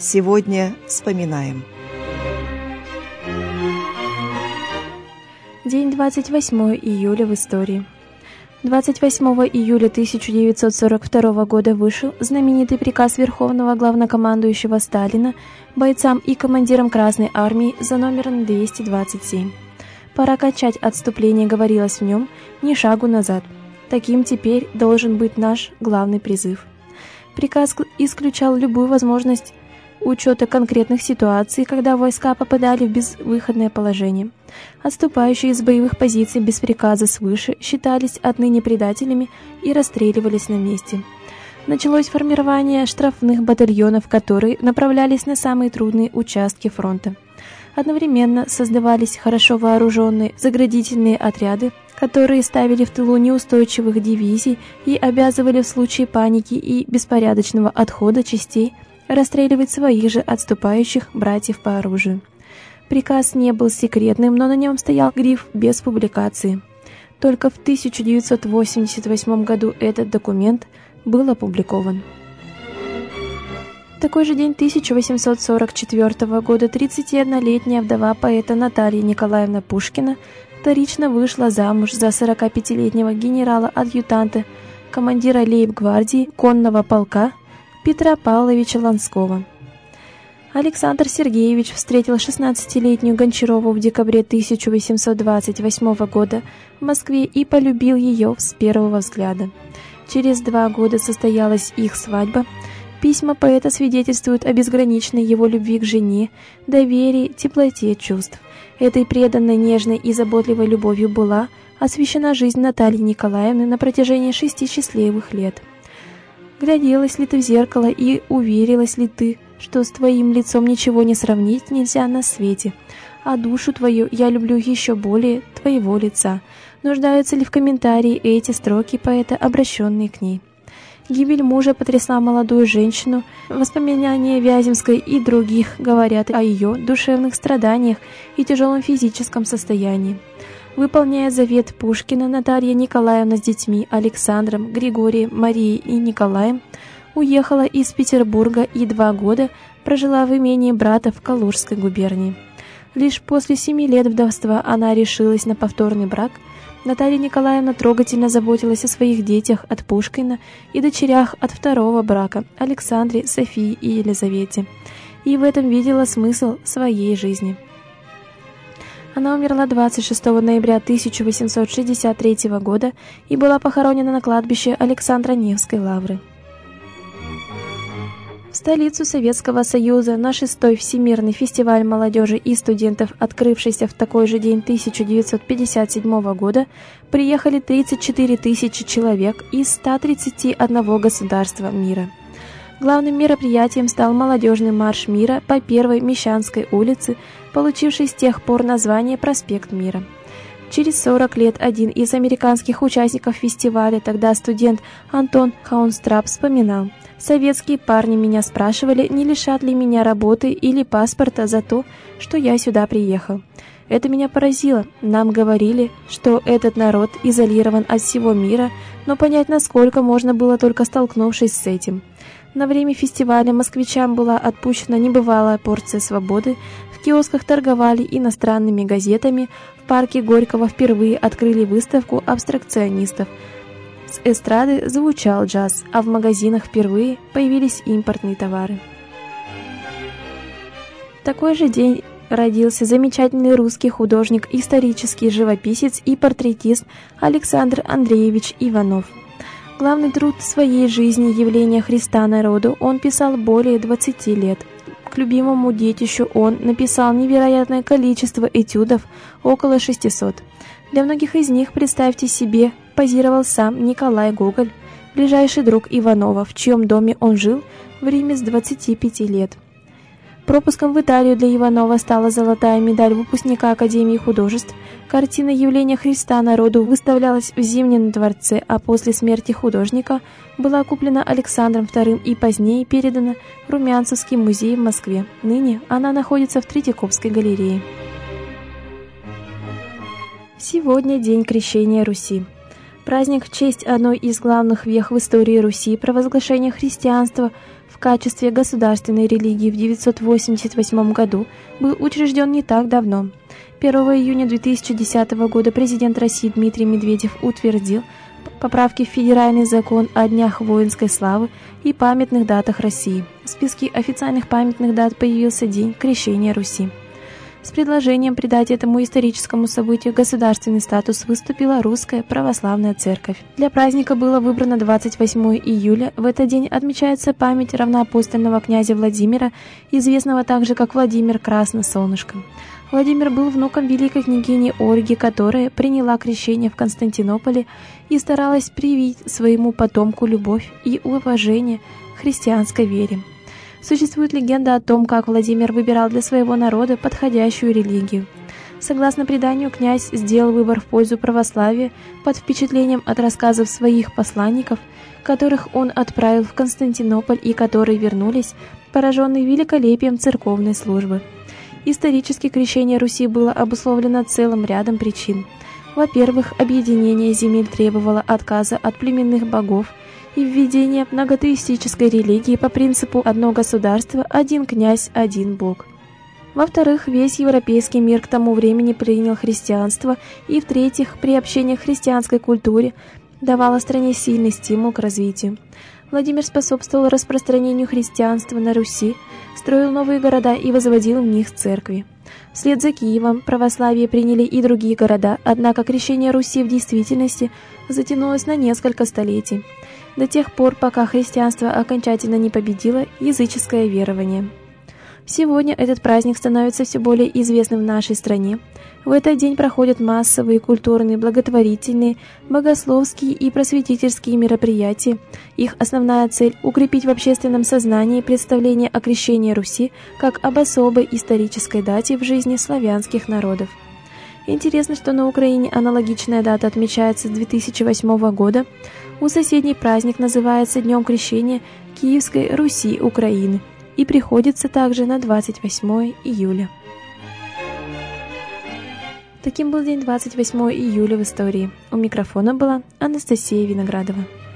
Сегодня вспоминаем. День 28 июля в истории. 28 июля 1942 года вышел знаменитый приказ Верховного Главнокомандующего Сталина бойцам и командирам Красной Армии за номером 227. «Пора качать отступление», говорилось в нем, «ни шагу назад». Таким теперь должен быть наш главный призыв. Приказ исключал любую возможность учета конкретных ситуаций, когда войска попадали в безвыходное положение. Отступающие из боевых позиций без приказа свыше считались отныне предателями и расстреливались на месте. Началось формирование штрафных батальонов, которые направлялись на самые трудные участки фронта. Одновременно создавались хорошо вооруженные заградительные отряды, которые ставили в тылу неустойчивых дивизий и обязывали в случае паники и беспорядочного отхода частей расстреливать своих же отступающих братьев по оружию. Приказ не был секретным, но на нем стоял гриф «без публикации». Только в 1988 году этот документ был опубликован. В такой же день 1844 года 31-летняя вдова поэта Наталья Николаевна Пушкина вторично вышла замуж за 45-летнего генерала-адъютанта, командира лейб-гвардии конного полка Петра Павловича Ланского. Александр Сергеевич встретил 16-летнюю Гончарову в декабре 1828 года в Москве и полюбил ее с первого взгляда. Через 2 года состоялась их свадьба. Письма поэта свидетельствуют о безграничной его любви к жене, доверии, теплоте чувств. Этой преданной, нежной и заботливой любовью была освящена жизнь Натальи Николаевны на протяжении 6 счастливых лет. Гляделась ли ты в зеркало и уверилась ли ты, что с твоим лицом ничего не сравнить нельзя на свете, а душу твою я люблю еще более твоего лица? Нуждаются ли в комментарии эти строки поэта, обращенные к ней? Гибель мужа потрясла молодую женщину. Воспоминания Вяземской и других говорят о ее душевных страданиях и тяжелом физическом состоянии. Выполняя завет Пушкина, Наталья Николаевна с детьми Александром, Григорием, Марией и Николаем уехала из Петербурга и 2 года прожила в имении брата в Калужской губернии. Лишь после 7 лет вдовства она решилась на повторный брак. Наталья Николаевна трогательно заботилась о своих детях от Пушкина и дочерях от второго брака Александре, Софии и Елизавете, и в этом видела смысл своей жизни. Она умерла 26 ноября 1863 года и была похоронена на кладбище Александра Невской лавры. В столицу Советского Союза на 6-й Всемирный фестиваль молодежи и студентов, открывшийся в такой же день 1957 года, приехали 34 тысячи человек из 131 государства мира. Главным мероприятием стал молодежный марш мира по Первой Мещанской улице, получивший с тех пор название «Проспект Мира». Через 40 лет один из американских участников фестиваля, тогда студент Антон Хаунстрап, вспоминал: «Советские парни меня спрашивали, не лишат ли меня работы или паспорта за то, что я сюда приехал. Это меня поразило. Нам говорили, что этот народ изолирован от всего мира, но понять, насколько, можно было, только столкнувшись с этим». На время фестиваля москвичам была отпущена небывалая порция свободы, в киосках торговали иностранными газетами, в парке Горького впервые открыли выставку абстракционистов. С эстрады звучал джаз, а в магазинах впервые появились импортные товары. В такой же день родился замечательный русский художник, исторический живописец и портретист Александр Андреевич Иванов. Главный труд своей жизни «Явление Христа народу» он писал более 20 лет. К любимому детищу он написал невероятное количество этюдов, около 600. Для многих из них, представьте себе, позировал сам Николай Гоголь, ближайший друг Иванова, в чьем доме он жил в Риме с 25 лет. Пропуском в Италию для Иванова стала золотая медаль выпускника Академии художеств. Картина «Явление Христа народу» выставлялась в Зимнем дворце, а после смерти художника была куплена Александром II и позднее передана в Румянцевский музей в Москве. Ныне она находится в Третьяковской галерее. Сегодня день крещения Руси. Праздник в честь одной из главных вех в истории Руси, провозглашения христианства в качестве государственной религии в 988 году, был учрежден не так давно. 1 июня 2010 года президент России Дмитрий Медведев утвердил поправки в Федеральный закон о Днях воинской славы и памятных датах России. В списке официальных памятных дат появился День Крещения Руси. С предложением придать этому историческому событию государственный статус выступила Русская Православная Церковь. Для праздника было выбрано 28 июля. В этот день отмечается память равноапостольного князя Владимира, известного также как Владимир Красносолнышко. Владимир был внуком великой княгини Ольги, которая приняла крещение в Константинополе и старалась привить своему потомку любовь и уважение к христианской вере. Существует легенда о том, как Владимир выбирал для своего народа подходящую религию. Согласно преданию, князь сделал выбор в пользу православия под впечатлением от рассказов своих посланников, которых он отправил в Константинополь и которые вернулись, пораженные великолепием церковной службы. Исторически крещение Руси было обусловлено целым рядом причин. Во-первых, объединение земель требовало отказа от племенных богов и введения многотеистической религии по принципу «одно государство, один князь, один бог». Во-вторых, весь европейский мир к тому времени принял христианство, и в-третьих, приобщение к христианской культуре давало стране сильный стимул к развитию. Владимир способствовал распространению христианства на Руси, строил новые города и возводил в них церкви. Вслед за Киевом православие приняли и другие города, однако крещение Руси в действительности затянулось на несколько столетий, до тех пор, пока христианство окончательно не победило языческое верование. Сегодня этот праздник становится все более известным в нашей стране. В этот день проходят массовые культурные, благотворительные, богословские и просветительские мероприятия. Их основная цель – укрепить в общественном сознании представление о крещении Руси как об особой исторической дате в жизни славянских народов. Интересно, что на Украине аналогичная дата отмечается с 2008 года. У соседней праздник называется Днем Крещения Киевской Руси Украины и приходится также на 28 июля. Таким был день 28 июля в истории. У микрофона была Анастасия Виноградова.